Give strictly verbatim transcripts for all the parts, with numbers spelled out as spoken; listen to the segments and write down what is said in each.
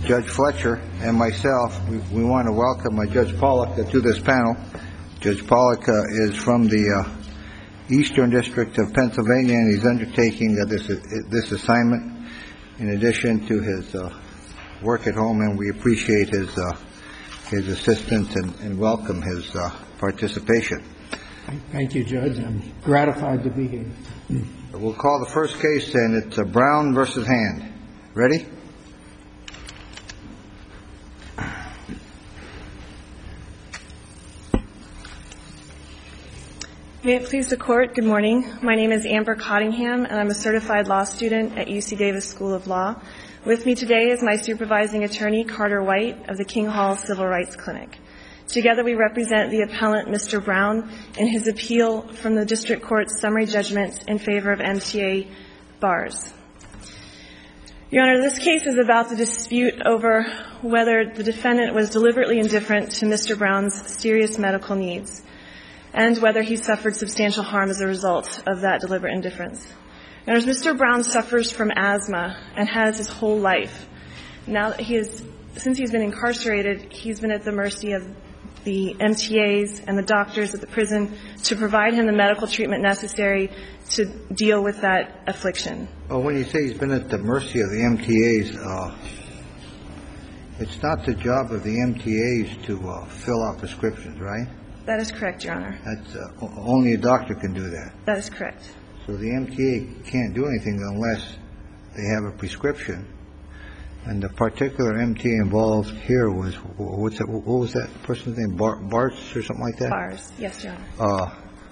Judge Fletcher and myself, we, we want to welcome uh, Judge Pollack uh, to this panel. Judge Pollack uh, is from the uh, Eastern District of Pennsylvania, and he's undertaking uh, this uh, this assignment in addition to his uh, work at home, and we appreciate his uh, his assistance and, and welcome his uh, participation. Thank you, Judge. I'm gratified to be here. We'll call the first case, and it's uh, Brown versus Hand. Ready? May it please the Court, good morning. My name is Amber Cottingham, and I'm a certified law student at U C Davis School of Law. With me today is my supervising attorney, Carter White, of the King Hall Civil Rights Clinic. Together we represent the appellant, Mister Brown, in his appeal from the District Court's summary judgment in favor of M T A bars. Your Honor, this case is about the dispute over whether the defendant was deliberately indifferent to Mister Brown's serious medical needs, and whether he suffered substantial harm as a result of that deliberate indifference. Now, as Mister Brown suffers from asthma and has his whole life, now that he is, since he's been incarcerated, he's been at the mercy of the M T As and the doctors at the prison to provide him the medical treatment necessary to deal with that affliction. Oh, when you say he's been at the mercy of the M T As, uh, it's not the job of the M T As to uh, fill out prescriptions, right? That is correct, Your Honor. That's uh, only a doctor can do that. That is correct. So the M T A can't do anything unless they have a prescription. And the particular M T A involved here was, what's that, what was that person's name? Bar, Bartz or something like that? Bars, yes, Your Honor. Uh,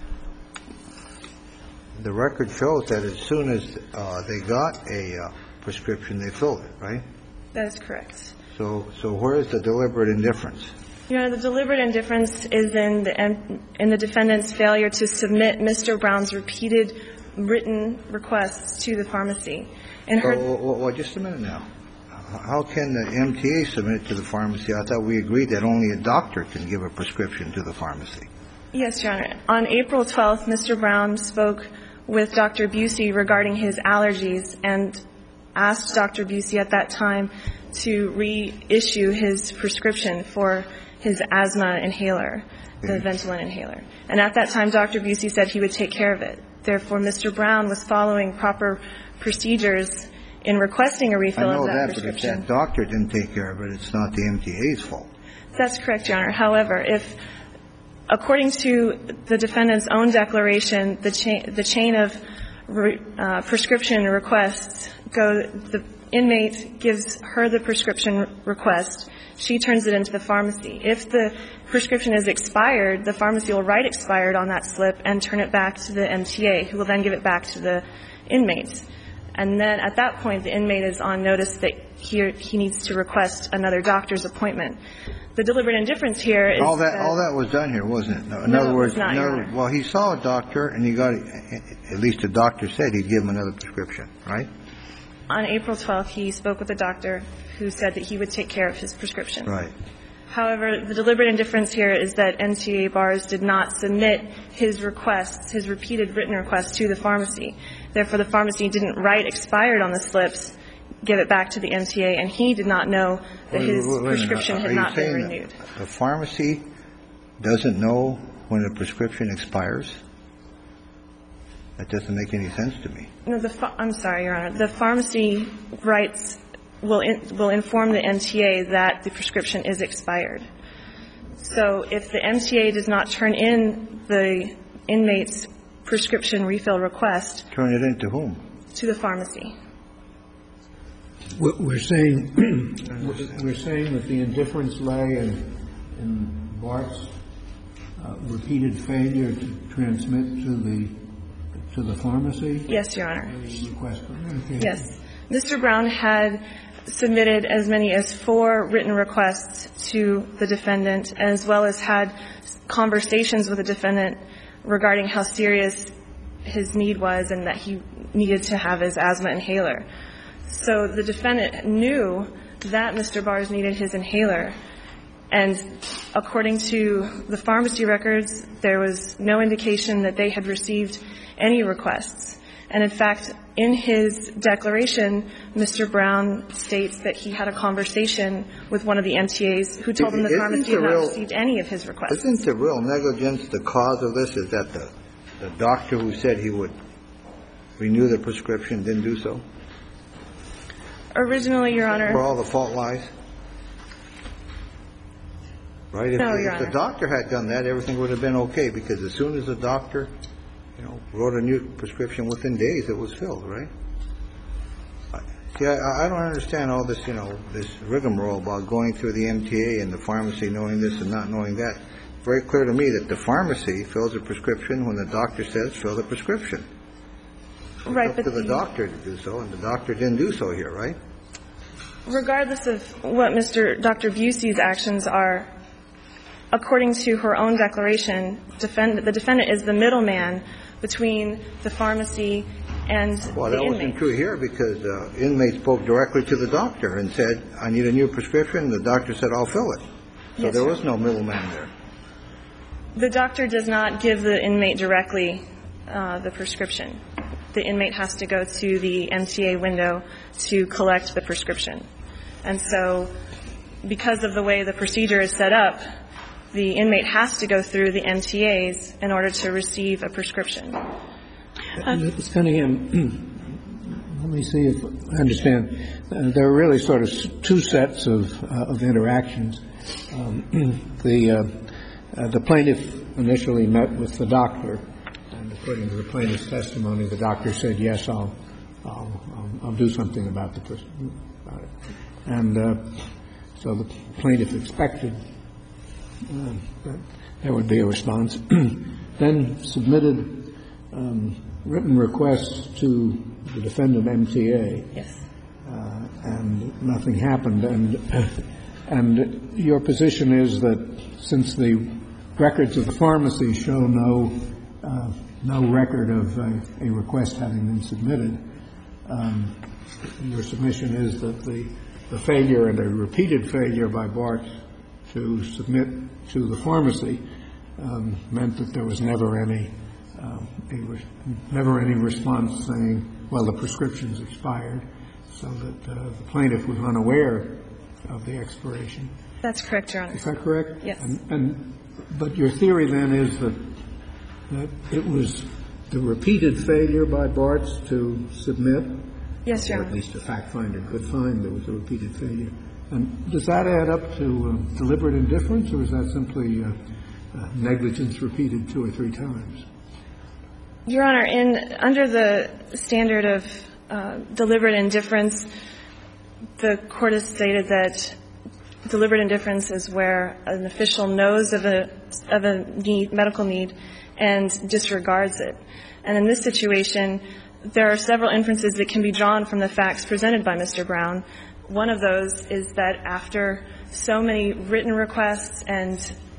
the record shows that as soon as uh, they got a uh, prescription, they filled it, right? That is correct. So, so where is the deliberate indifference? Your Honor, the deliberate indifference is in the, in the defendant's failure to submit Mister Brown's repeated written requests to the pharmacy. And her well, well, well, just a minute now. How can the M T A submit it to the pharmacy? I thought we agreed that only a doctor can give a prescription to the pharmacy. Yes, Your Honor. On April twelfth, Mister Brown spoke with Doctor Busey regarding his allergies and asked Doctor Busey at that time to reissue his prescription for his asthma inhaler, the Ventolin inhaler. And at that time, Doctor Busey said he would take care of it. Therefore, Mister Brown was following proper procedures in requesting a refill of that, that prescription. I know that, but if that doctor didn't take care of it, it's not the M T A's fault. That's correct, Your Honor. However, if, according to the defendant's own declaration, the chain, the chain of re, uh, prescription requests go, the inmate gives her the prescription request, she turns it into the pharmacy. If the prescription is expired, the pharmacy will write expired on that slip and turn it back to the M T A, who will then give it back to the inmates. And then at that point, the inmate is on notice that he, he needs to request another doctor's appointment. The deliberate indifference here is all that, that all that was done here, wasn't it? No, in no, other words, it was not, in Your other, Honor. well, he saw a doctor and he got, at least the doctor said he'd give him another prescription, right? On April twelfth, he spoke with a doctor who said that he would take care of his prescription. Right. However, the deliberate indifference here is that M T A bars did not submit his requests, his repeated written requests to the pharmacy. Therefore, the pharmacy didn't write expired on the slips, give it back to the M T A, and he did not know that wait, his wait, wait prescription had not been renewed. The pharmacy doesn't know when a prescription expires? That doesn't make any sense to me. No, the ph- I'm sorry, Your Honor. The pharmacy writes will in, will inform the M T A that the prescription is expired. So if the M T A does not turn in the inmate's prescription refill request, turn it into whom? To the pharmacy. We're saying we're saying that the indifference lay in, in Bart's uh, repeated failure to transmit to the to the pharmacy. Yes, Your Honor. Request. Okay. Yes, Mister Brown had submitted as many as four written requests to the defendant, as well as had conversations with the defendant regarding how serious his need was and that he needed to have his asthma inhaler. So the defendant knew that Mister Bars needed his inhaler, and according to the pharmacy records, there was no indication that they had received any requests. And in fact, in his declaration, Mister Brown states that he had a conversation with one of the M T As who told him the Isn't pharmacy the had not real- received any of his requests. Isn't the real negligence the cause of this? Is that the, the doctor who said he would renew the prescription didn't do so? Originally, Your Honor. Where all the fault lies? Right? If, No, if Your the Honor. doctor had done that, everything would have been okay, because as soon as the doctor, you know, wrote a new prescription, within days it was filled, right? I- See, I, I don't understand all this, you know, this rigmarole about going through the M T A and the pharmacy knowing this and not knowing that. Very clear to me that the pharmacy fills a prescription when the doctor says fill the prescription. Right, It's but up to the the- doctor to do so, and the doctor didn't do so here, right? regardless of what Mister Doctor Busey's actions are, according to her own declaration, defend, the defendant is the middleman between the pharmacy and Well, the that wasn't inmate. true here, because uh, inmate spoke directly to the doctor and said, I need a new prescription. The doctor said, I'll fill it. So Yes, there sir. was no middleman there. The doctor does not give the inmate directly uh, the prescription. The inmate has to go to the M T A window to collect the prescription. And so because of the way the procedure is set up, the inmate has to go through the M T As in order to receive a prescription. Miz Cunningham, let me see if I understand. Uh, there are really sort of s- two sets of, uh, of interactions. Um, the, uh, uh, the plaintiff initially met with the doctor, and according to the plaintiff's testimony, the doctor said, yes, I'll, I'll, I'll, I'll do something about, the, pres- about it. And uh, so the plaintiff expected uh, that there would be a response, then submitted um, written requests to the defendant M T A, Yes. uh, and nothing happened. And and your position is that since the records of the pharmacy show no uh, no record of a, a request having been submitted, um, your submission is that the the failure and a repeated failure by Bart to submit to the pharmacy um, meant that there was never any um, a re- never any response saying, well, the prescription's expired, so that uh, the plaintiff was unaware of the expiration. That's correct, Your Honor. Is that correct? Yes. And, and but your theory then is that that it was the repeated failure by Bart to submit, Yes, Your or at Honor. least a fact finder could find there was a repeated failure. And does that add up to uh, deliberate indifference, or is that simply uh, uh, negligence repeated two or three times? Your Honor, in under the standard of uh, deliberate indifference, the court has stated that deliberate indifference is where an official knows of a of a need, medical need, and disregards it. And in this situation, there are several inferences that can be drawn from the facts presented by Mister Brown. One of those is that after so many written requests and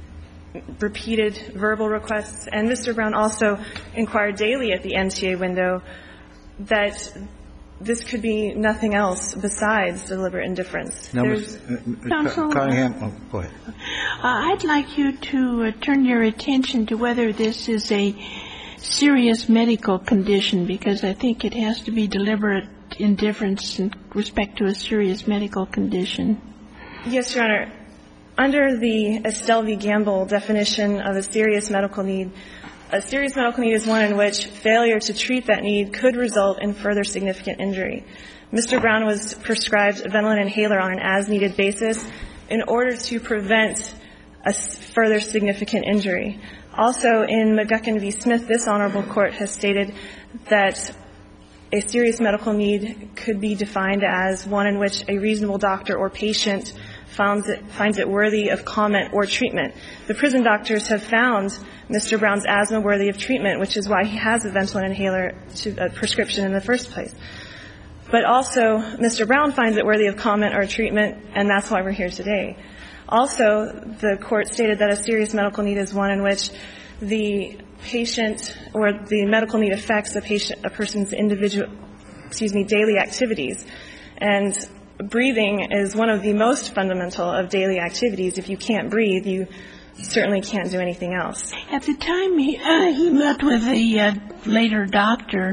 repeated verbal requests, and Mister Brown also inquired daily at the M T A window, that this could be nothing else besides deliberate indifference. Now, There's- Miz Miz Counsel? Cunningham, oh, go ahead. Uh, I'd like you to uh, turn your attention to whether this is a serious medical condition, because I think it has to be deliberate indifference in respect to a serious medical condition. Yes, Your Honor. Under the Estelle v. Gamble definition of a serious medical need, a serious medical need is one in which failure to treat that need could result in further significant injury. Mister Brown was prescribed a Ventolin inhaler on an as-needed basis in order to prevent a further significant injury. Also, in McGuckin v. Smith, this honorable court has stated that a serious medical need could be defined as one in which a reasonable doctor or patient finds it, finds it worthy of comment or treatment. The prison doctors have found Mister Brown's asthma worthy of treatment, which is why he has a Ventolin inhaler to, a prescription in the first place. But also, Mister Brown finds it worthy of comment or treatment, and that's why we're here today. Also, the court stated that a serious medical need is one in which the patient or the medical need affects a patient, a person's individual, excuse me, daily activities. And breathing is one of the most fundamental of daily activities. If you can't breathe, you certainly can't do anything else. At the time he, uh, he met with the uh, later doctor,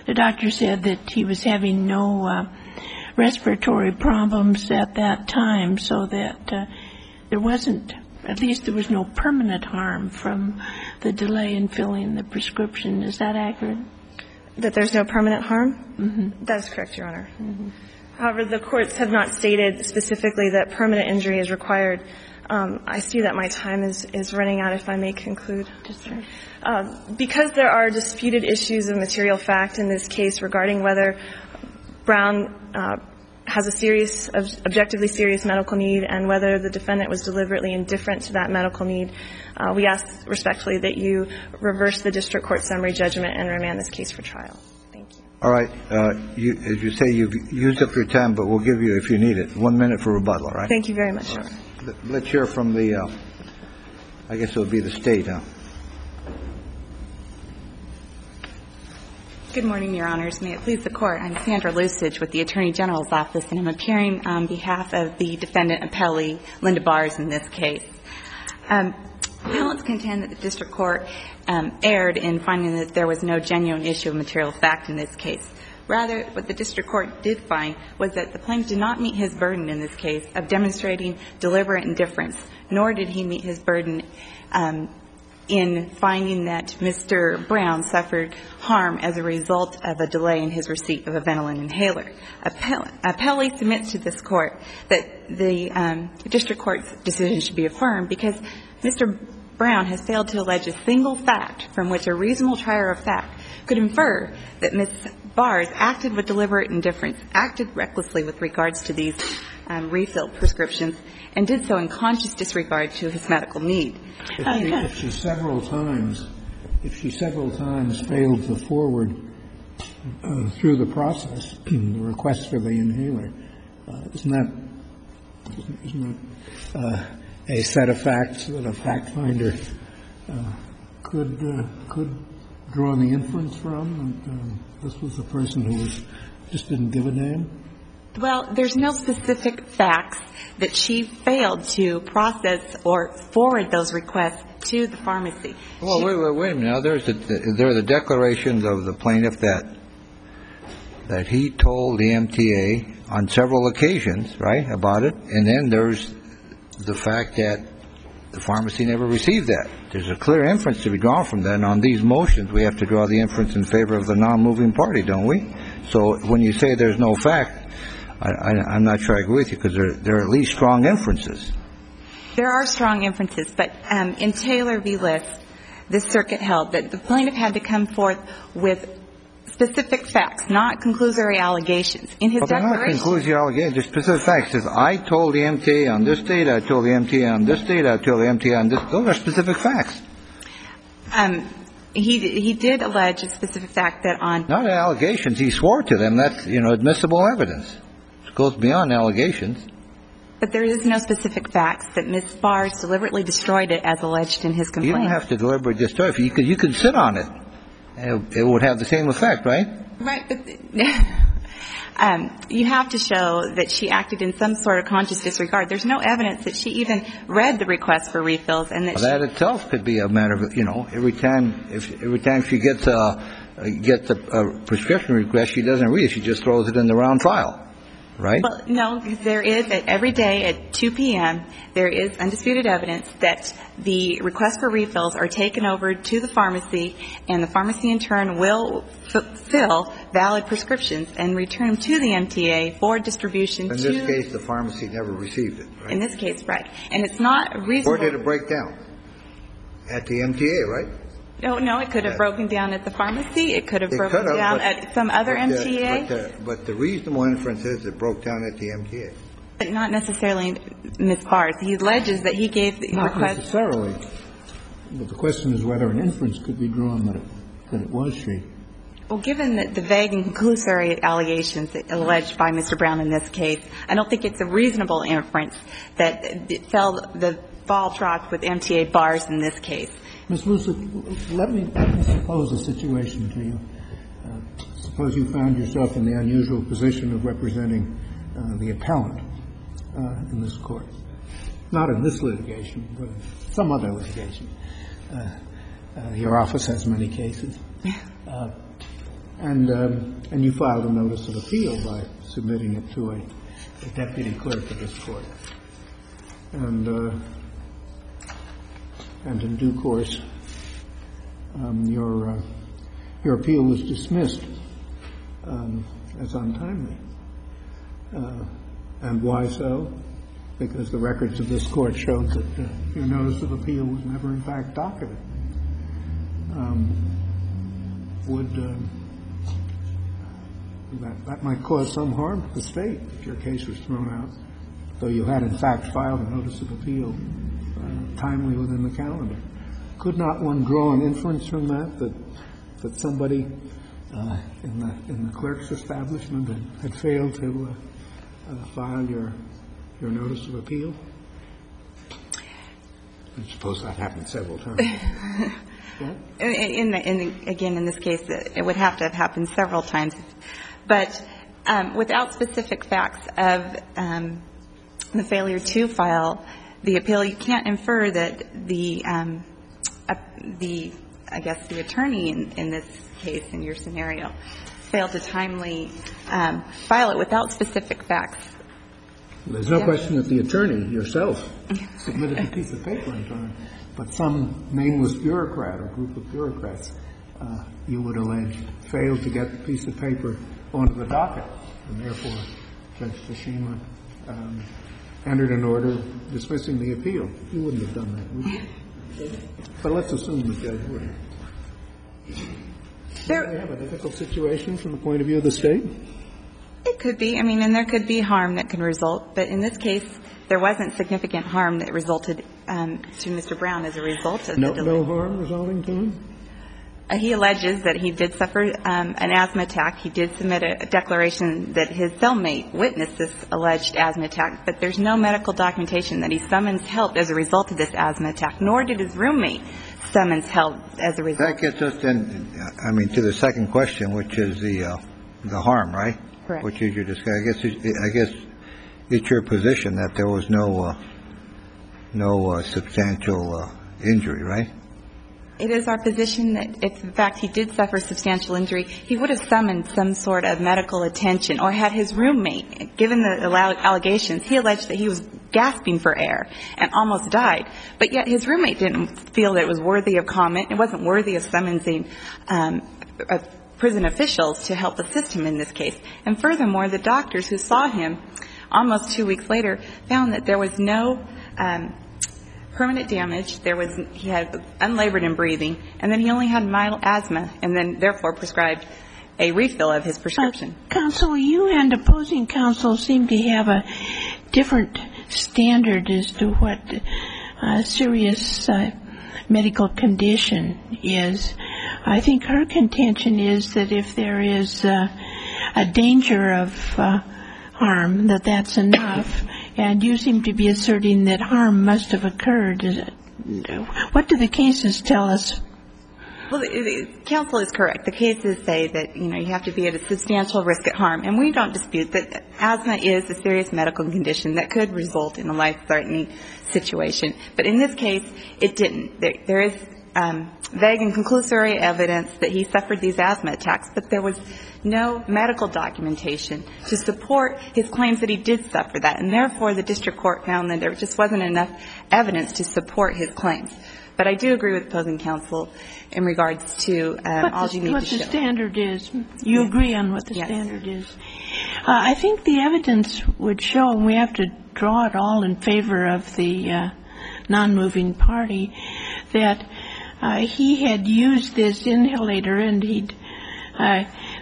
the doctor said that he was having no uh, respiratory problems at that time, so that uh, there wasn't, at least there was no permanent harm from the delay in filling the prescription. Is that accurate? That there's no permanent harm? Mm-hmm. That's correct, Your Honor. Mm-hmm. However, the courts have not stated specifically that permanent injury is required. Um, I see that my time is, is running out, if I may conclude. Uh, because there are disputed issues of material fact in this case regarding whether Brown uh, has a serious, objectively serious medical need and whether the defendant was deliberately indifferent to that medical need, uh, we ask respectfully that you reverse the district court summary judgment and remand this case for trial. Thank you. All right. Uh, you, as you say, you've used up your time, but we'll give you, if you need it, one minute for rebuttal, all right? Thank you very much, Your Honor. Let's hear from the, uh, I guess it would be the state, huh? Good morning, Your Honors. May it please the Court. I'm Sandra Lusage with the Attorney General's Office, and I'm appearing on behalf of the defendant appellee, Linda Bars, in this case. Um, appellants contend that the district court um, erred in finding that there was no genuine issue of material fact in this case. Rather, what the district court did find was that the plaintiff did not meet his burden in this case of demonstrating deliberate indifference, nor did he meet his burden um, in finding that Mister Brown suffered harm as a result of a delay in his receipt of a Ventolin inhaler. Appellee submits to this court that the um, district court's decision should be affirmed because Mister Brown has failed to allege a single fact from which a reasonable trier of fact could infer that Miz Bars acted with deliberate indifference, acted recklessly with regards to these um, refill prescriptions, and did so in conscious disregard to his medical need. If she, if she several times, if she several times failed to forward uh, through the process the request for the inhaler, uh, isn't that isn't that uh, a set of facts that a fact finder uh, could uh, could draw the inference from? That, um, this was a person who was just didn't give a damn? Well, there's no specific facts that she failed to process or forward those requests to the pharmacy. Well, she, wait, wait, wait a minute. Now, there's a, there are the declarations of the plaintiff that that he told the M T A on several occasions, right, about it, and then there's the fact that the pharmacy never received that. There's a clear inference to be drawn from that, and on these motions, we have to draw the inference in favor of the non-moving party, don't we? So when you say there's no fact, I, I, I'm not sure I agree with you, because there, there are at least strong inferences. There are strong inferences, but um, in Taylor v. List, this circuit held that the plaintiff had to come forth with specific facts, not conclusory allegations. In his well, declaration, not conclusory allegations, just specific facts. It says, I told the M T A on this date, I told the M T A on this date, I told the M T A on this. Those are specific facts. Um, he he did allege a specific fact that on not allegations. He swore to them. That's, you know, admissible evidence. It goes beyond allegations. But there is no specific facts that Miz Bars deliberately destroyed it as alleged in his complaint. You don't have to deliberately destroy it. You could, you could sit on it. It, it would have the same effect, right? Right. But um, you have to show that she acted in some sort of conscious disregard. There's no evidence that she even read the request for refills, and that well, she, that itself could be a matter of, you know, every time if every time she gets a gets a, a prescription request, she doesn't read it. She just throws it in the round file. Right? Well, no, because there is, at every day at two p.m., there is undisputed evidence that the requests for refills are taken over to the pharmacy, and the pharmacy in turn will f- fill valid prescriptions and return them to the M T A for distribution in to... this case, the pharmacy never received it, right? In this case, right. And it's not reasonable... Or did it break down? At the M T A, right? No, no, it could have broken down at the pharmacy. It could have It broken could have, down but, at some other but M the, T A. But the, but the reasonable inference is it broke down at the M T A. But not necessarily Miz Bars. He alleges that he gave the Not request... necessarily. But the question is whether an inference could be drawn that it, that it was she. Well, given the, the vague and conclusory allegations alleged by Mister Brown in this case, I don't think it's a reasonable inference that it fell, the ball dropped with M T A Bars in this case. Miz Lucid, let me, let me suppose a situation to you. Uh, suppose you found yourself in the unusual position of representing uh, the appellant uh, in this court. Not in this litigation, but in some other litigation. Uh, uh, your office has many cases. Uh, And um, and you filed a notice of appeal by submitting it to a, a deputy clerk of this court. And uh, and in due course, um, your uh, your appeal was dismissed um, as untimely. Uh, and why so? Because the records of this court showed that uh, your notice of appeal was never, in fact, docketed. Um, would um, that, that might cause some harm to the state if your case was thrown out, though you had, in fact, filed a notice of appeal uh, timely within the calendar. Could not one draw an inference from that that that somebody uh, in the in the clerk's establishment had, had failed to uh, uh, file your your notice of appeal? I suppose that happened several times. Yeah? In the, in the, again, in this case, it would have to have happened several times. But um, without specific facts of um, the failure to file the appeal, you can't infer that the, um, uh, the I guess, the attorney in, in this case, in your scenario, failed to timely um, file it without specific facts. There's no Yeah. question that the attorney yourself submitted a piece of paper in time, but some nameless bureaucrat or group of bureaucrats, uh, you would allege, failed to get the piece of paper onto the docket, and therefore Judge Tsushima um, entered an order dismissing the appeal. You wouldn't have done that, would you? But let's assume the judge would. There, we have a difficult situation from the point of view of the state? It could be. I mean, and there could be harm that can result. But in this case, there wasn't significant harm that resulted um, to Mister Brown as a result of no, the delay. No harm resulting to him? Uh, he alleges that he did suffer um, an asthma attack. He did submit a, a declaration that his cellmate witnessed this alleged asthma attack, but there's no medical documentation that he summons help as a result of this asthma attack, nor did his roommate summons help as a result. That gets us then, I mean, to the second question, which is the uh, the harm, right? Correct. Which is your discussion. I guess it, I guess it's your position that there was no uh, no uh, substantial uh, injury, right? It is our position that if, in fact, he did suffer substantial injury, he would have summoned some sort of medical attention or had his roommate, given the allegations, he alleged that he was gasping for air and almost died, but yet his roommate didn't feel that it was worthy of comment. It wasn't worthy of summoning um, a prison officials to help assist him in this case. And furthermore, the doctors who saw him almost two weeks later found that there was no um, permanent damage. There was he had unlabored in breathing, and then he only had mild asthma, and then therefore prescribed a refill of his prescription. Uh, counsel, you and opposing counsel seem to have a different standard as to what a serious uh, medical condition is. I think her contention is that if there is uh, a danger of uh, harm, that that's enough, and you seem to be asserting that harm must have occurred. What do the cases tell us? Well, it, it, counsel is correct. The cases say that, you know, you have to be at a substantial risk at harm, and we don't dispute that asthma is a serious medical condition that could result in a life-threatening situation. But in this case, it didn't. There, there is um, vague and conclusory evidence that he suffered these asthma attacks, but there was no medical documentation to support his claims that he did suffer that, and therefore the district court found that there just wasn't enough evidence to support his claims. But I do agree with opposing counsel in regards to um, all you need what to show. the standard is. You Yeah. agree on what the Yes. standard is. Uh, I think the evidence would show, and we have to draw it all in favor of the uh, non-moving party, that uh, he had used this inhalator and he'd uh,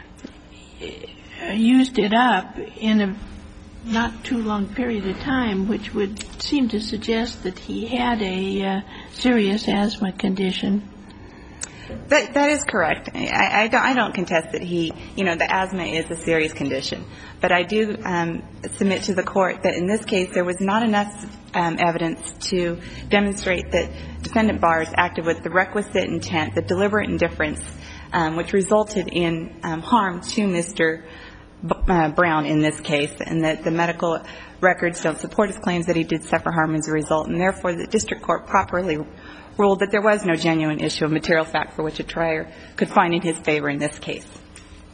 used it up in a not too long period of time, which would seem to suggest that he had a uh, serious asthma condition. That, that is correct. I, I, don't, I don't contest that he, you know, the asthma is a serious condition. But I do um, submit to the court that in this case there was not enough um, evidence to demonstrate that Defendant Bars acted with the requisite intent, the deliberate indifference, um, which resulted in um, harm to Mister Uh, Brown in this case, and that the medical records don't support his claims that he did suffer harm as a result, and therefore the district court properly ruled that there was no genuine issue of material fact for which a trier could find in his favor in this case.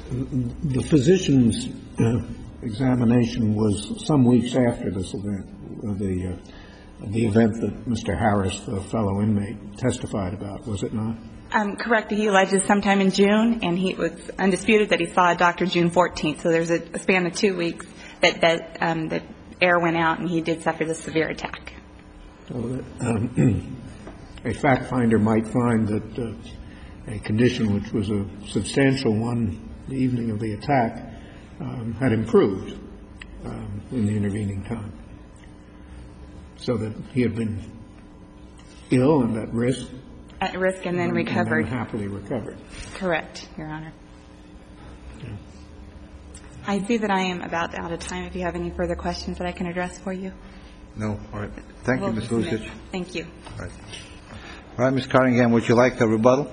the physician's uh, examination was some weeks after this event, uh, the uh, the event that Mister Harris, the fellow inmate, testified about, was it not? Um, correct. He alleges sometime in June, and he was undisputed that he saw a doctor June fourteenth. So there's a, a span of two weeks that that um, that air went out, and he did suffer this severe attack. So that, um, a fact finder might find that uh, a condition which was a substantial one the evening of the attack um, had improved um, in the intervening time, so that he had been ill and at risk. At risk and then recovered. And then happily recovered. Correct, Your Honor. Yeah. I see that I am about out of time. If you have any further questions that I can address for you. No? All right. Thank We'll you, Miz dismiss. Lucic. Thank you. All right. All right, Miz Cottingham, would you like a rebuttal?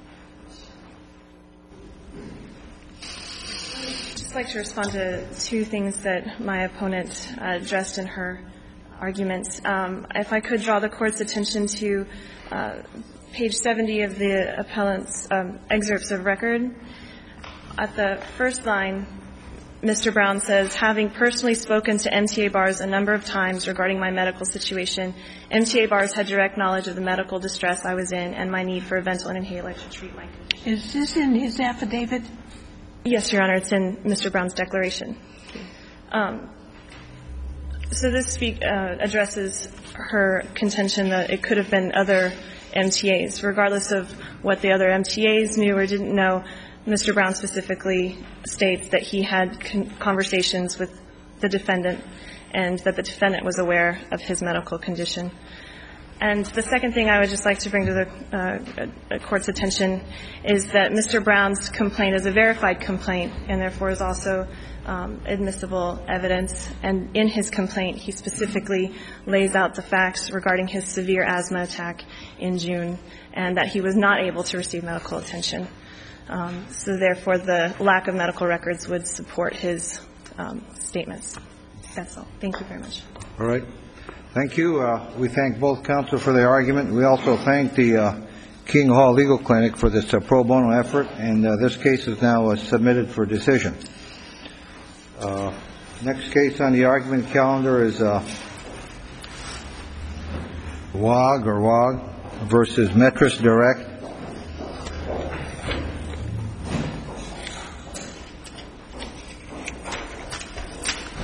I'd just like to respond to two things that my opponent uh, addressed in her arguments. Um, if I could draw the Court's attention to uh, page seventy of the appellant's um, excerpts of record. At the first line, Mister Brown says, having personally spoken to M T A bars a number of times regarding my medical situation, M T A bars had direct knowledge of the medical distress I was in and my need for a Ventolin inhaler to treat my condition. Is this in his affidavit? Yes, Your Honor, it's in Mister Brown's declaration. Um, so this speak, uh, addresses her contention that it could have been other M T As. Regardless of what the other M T As knew or didn't know, Mister Brown specifically states that he had con- conversations with the defendant and that the defendant was aware of his medical condition. And the second thing I would just like to bring to the uh, Court's attention is that Mister Brown's complaint is a verified complaint and therefore is also um, admissible evidence. And in his complaint, he specifically lays out the facts regarding his severe asthma attack in June and that he was not able to receive medical attention. Um, so therefore, the lack of medical records would support his um, statements. That's all. Thank you very much. All right. Thank you. Uh, we thank both counsel for their argument. We also thank the uh, King Hall Legal Clinic for this uh, pro bono effort, and uh, this case is now uh, submitted for decision. Uh, next case on the argument calendar is uh, W A G or W A G versus Metris Direct.